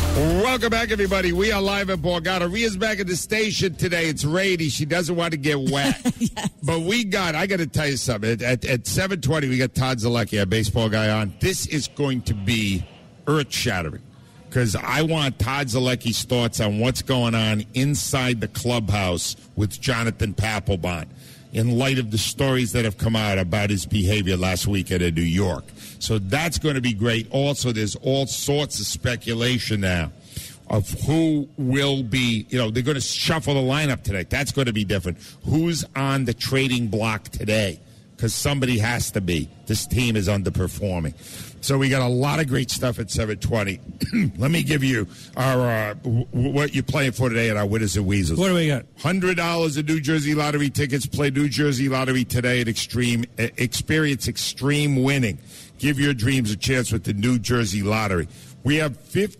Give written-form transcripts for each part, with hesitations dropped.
Welcome back, everybody. We are live at Borgata. Rhea's back at the station today. It's rainy. She doesn't want to get wet. Yes. But I got to tell you something. At 7:20, we got Todd Zalecki, our baseball guy, on. This is going to be earth-shattering because I want Todd Zalecki's thoughts on what's going on inside the clubhouse with Jonathan Papelbon in light of the stories that have come out about his behavior last weekend in New York. So that's going to be great. Also, there's all sorts of speculation now of who will be, they're going to shuffle the lineup today. That's going to be different. Who's on the trading block today? Because somebody has to be. This team is underperforming. So we got a lot of great stuff at 7:20. Let me give you our what you're playing for today at our Winners and Weasels. What do we got? $100 of New Jersey Lottery tickets. Play New Jersey Lottery today at experience extreme winning. Give your dreams a chance with the New Jersey Lottery. We have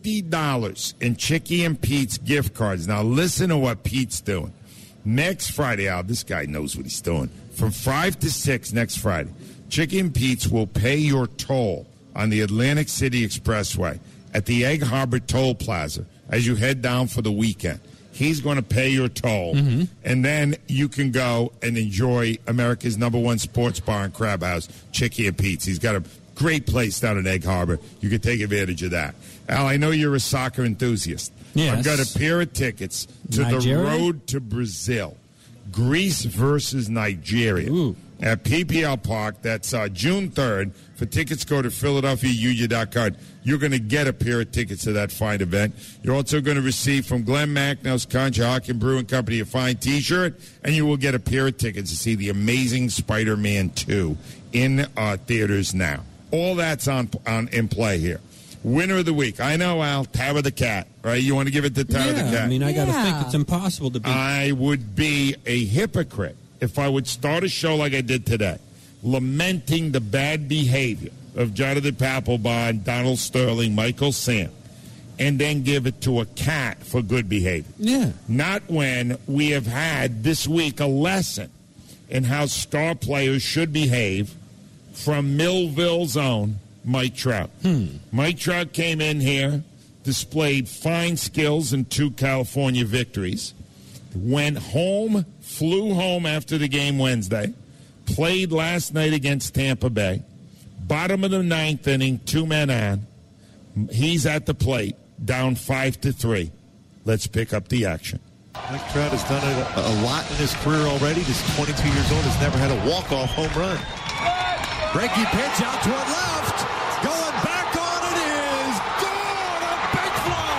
$50 in Chicky and Pete's gift cards. Now listen to what Pete's doing. Next Friday, this guy knows what he's doing. From 5 to 6 next Friday, Chicky and Pete's will pay your toll on the Atlantic City Expressway at the Egg Harbor Toll Plaza as you head down for the weekend. He's going to pay your toll, and then you can go and enjoy America's #1 sports bar and crab house, Chicky and Pete's. He's got a great place down in Egg Harbor. You can take advantage of that. Al, I know you're a soccer enthusiast. Yes. I've got a pair of tickets to Nigeria? the road to Brazil. Greece versus Nigeria. Ooh. At PPL Park. That's June 3rd. For tickets, go to PhiladelphiaUnion.com. You're going to get a pair of tickets to that fine event. You're also going to receive from Glenn Macnell's Conshohocken Brewing Company a fine T-shirt, and you will get a pair of tickets to see The Amazing Spider-Man 2 in theaters now. All that's in play here. Winner of the week. I know, Al, Tara the Cat, right? You want to give it to Tara the Cat? I mean, I got to think it's impossible to beat. I would be a hypocrite if I would start a show like I did today, lamenting the bad behavior of Jonathan Papelbon, Donald Sterling, Michael Sam, and then give it to a cat for good behavior. Yeah. Not when we have had this week a lesson in how star players should behave from Millville's own Mike Trout. Mike Trout came in here, displayed fine skills in 2 California victories, went home, flew home after the game Wednesday, played last night against Tampa Bay, bottom of the 9th inning, 2 men on. He's at the plate, down 5-3. Let's pick up the action. Mike Trout has done it a lot in his career already. Just 22 years old, has never had a walk-off home run. Breaking pitch out toward left. Going back on it is gone. A big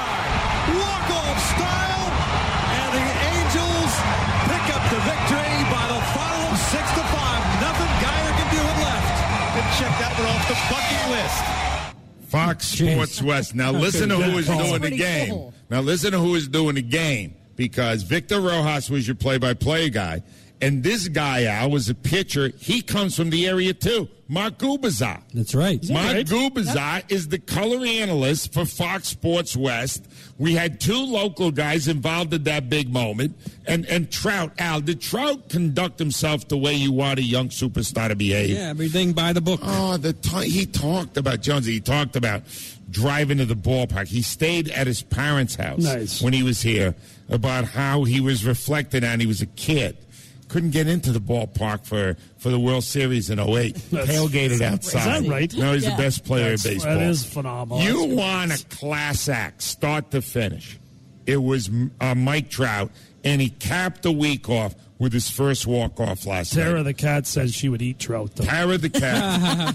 fly. Walk-off style. And the Angels pick up the victory by the final of 6-5. Nothing Geyer can do it left. And check that one off the bucket list. Fox Sports West. Now listen to who is doing the game. Cool. Now listen to who is doing the game, because Victor Rojas was your play-by-play guy. And this guy, Al, was a pitcher. He comes from the area, too. Mark Gubazar. That's right. Mark Gubazar is the color analyst for Fox Sports West. We had 2 local guys involved in that big moment. And Trout, Al, did Trout conduct himself the way you want a young superstar to behave? Yeah, everything by the book. Oh, he talked about Jonesy. He talked about driving to the ballpark. He stayed at his parents' house when he was here, about how he was reflecting on he was a kid. Couldn't get into the ballpark for the World Series in 08. Tailgated outside. Is that right? No, he's the best player in baseball. That is phenomenal. You want a class act, start to finish. It was Mike Trout, and he capped the week off with his first walk-off last night. Tara the Cat said she would eat Trout, though. Tara the Cat.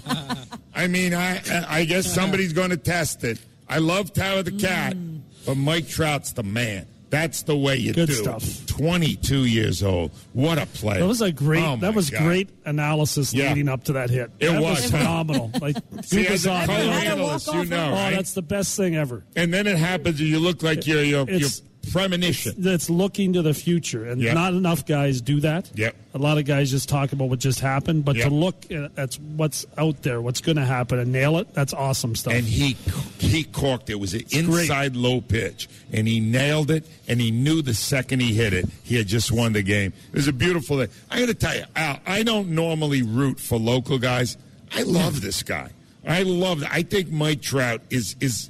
I mean, I guess somebody's going to test it. I love Tara the Cat, but Mike Trout's the man. That's the way you Good do stuff. it. 22 years old. What a play. That was a great. Oh, that was God. great analysis leading up to that hit. It that was. phenomenal. Like, See, as a Gubazar, color man. analyst, you know, Oh, right? that's the best thing ever. And then it happens and you look like you're premonition. That's looking to the future, and Yep. not enough guys do that. Yep. A lot of guys just talk about what just happened, but to look at what's out there, what's going to happen, and nail it, that's awesome stuff. And he corked it. It was an inside low pitch, and he nailed it, and he knew the second he hit it, he had just won the game. It was a beautiful thing. I got to tell you, Al, I don't normally root for local guys. I love this guy. I think Mike Trout is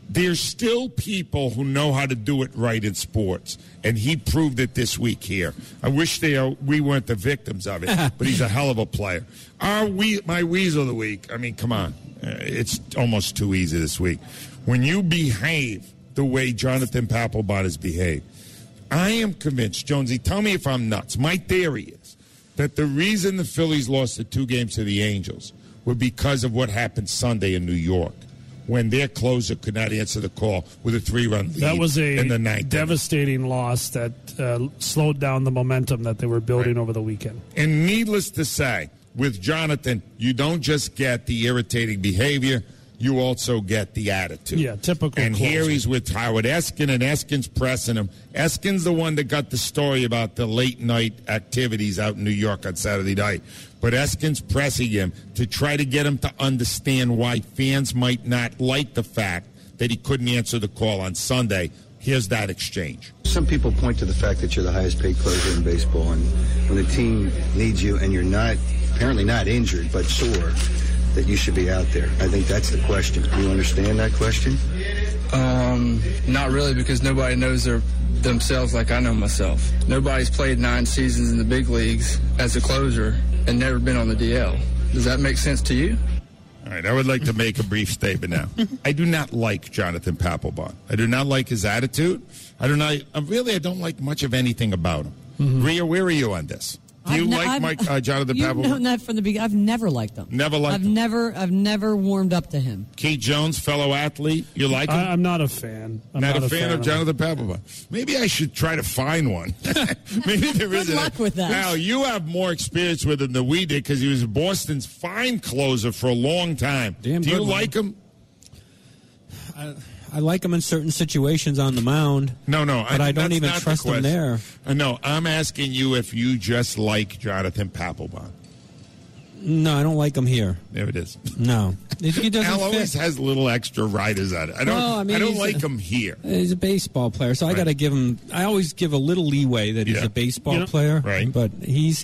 There's still people who know how to do it right in sports, and he proved it this week here. I wish we weren't the victims of it, but he's a hell of a player. My Weasel of the week, I mean, come on. It's almost too easy this week. When you behave the way Jonathan Papelbon has behaved, I am convinced, Jonesy, tell me if I'm nuts. My theory is that the reason the Phillies lost the 2 games to the Angels were because of what happened Sunday in New York, when their closer could not answer the call with a 3-run lead. That was in the ninth devastating loss that slowed down the momentum that they were building over the weekend. And needless to say, with Jonathan, you don't just get the irritating behavior, you also get the attitude. Yeah, typical. And closer. here he's with Howard Eskin, and Eskin's pressing him. Eskin's the one that got the story about the late-night activities out in New York on Saturday night. But Eskin's pressing him to try to get him to understand why fans might not like the fact that he couldn't answer the call on Sunday. Here's that exchange. Some people point to the fact that you're the highest-paid closer in baseball, and when the team needs you and you're apparently not injured but sore, that you should be out there. I think that's the question. Do you understand that question? Not really, because nobody knows themselves like I know myself. Nobody's played 9 seasons in the big leagues as a closer and never been on the DL. Does that make sense to you? All right, I would like to make a brief statement now. I do not like Jonathan Papelbon. I do not like his attitude. I don't like much of anything about him. Mm-hmm. Rhea, where are you on this? Do you like Jonathan Papelbon? You've known that from the beginning. I've never liked him. Never liked him? I've never warmed up to him. Keith Jones, fellow athlete, you like him? I'm not a fan. I'm not a fan of Jonathan Papelbon. Maybe I should try to find one. Maybe there isn't. Good luck with that. Now, you have more experience with him than we did because he was Boston's fine closer for a long time. Do you like him? I like him in certain situations on the mound. No, but I don't even trust him there. No, I'm asking you if you just like Jonathan Papelbon. No, I don't like him here. There it is. No, he doesn't. Al always has little extra riders on it. I don't like him here. He's a baseball player, so I got to give him. I always give a little leeway that he's a baseball player, right? But there's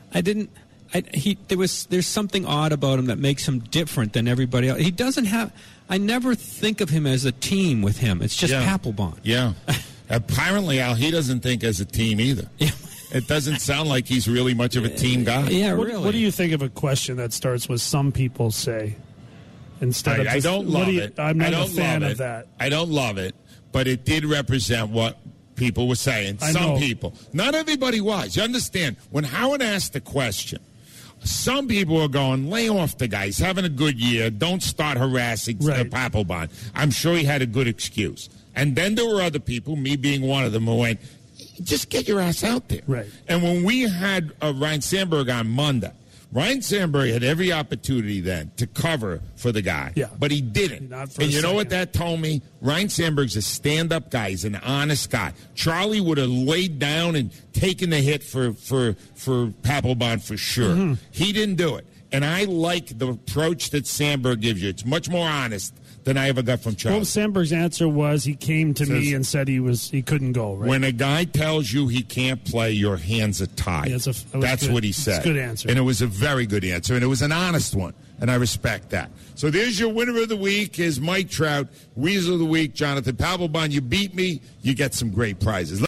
something odd about him that makes him different than everybody else. He doesn't have. I never think of him as a team with him. It's just Papelbon. Yeah. Apparently, Al, he doesn't think as a team either. Yeah. It doesn't sound like he's really much of a team guy. Yeah, really. Really. What do you think of a question that starts with "some people say" instead of just, I don't love it. I'm not a fan of that. I don't love it, but it did represent what people were saying. Some people. Not everybody was. You understand? When Howard asked the question, some people were going, lay off the guy. He's having a good year. Don't start harassing Papelbon. I'm sure he had a good excuse. And then there were other people, me being one of them, who went, just get your ass out there. Right. And when we had Ryan Sandberg on Monday, Ryan Sandberg had every opportunity then to cover for the guy. Yeah. But he didn't. And you know what that told me? Ryan Sandberg's a stand-up guy. He's an honest guy. Charlie would have laid down and taken the hit for Papelbon for sure. Mm-hmm. He didn't do it. And I like the approach that Sandberg gives you. It's much more honest than I ever got from Charlie. Well, Sandberg's answer was he came to me and said he couldn't go. Right? When a guy tells you he can't play, your hands are tied. Yeah, that's what he said. It's a good answer. And it was a very good answer, and it was an honest one, and I respect that. So there's your winner of the week is Mike Trout. Weasel of the week, Jonathan Papelbon. You beat me, you get some great prizes.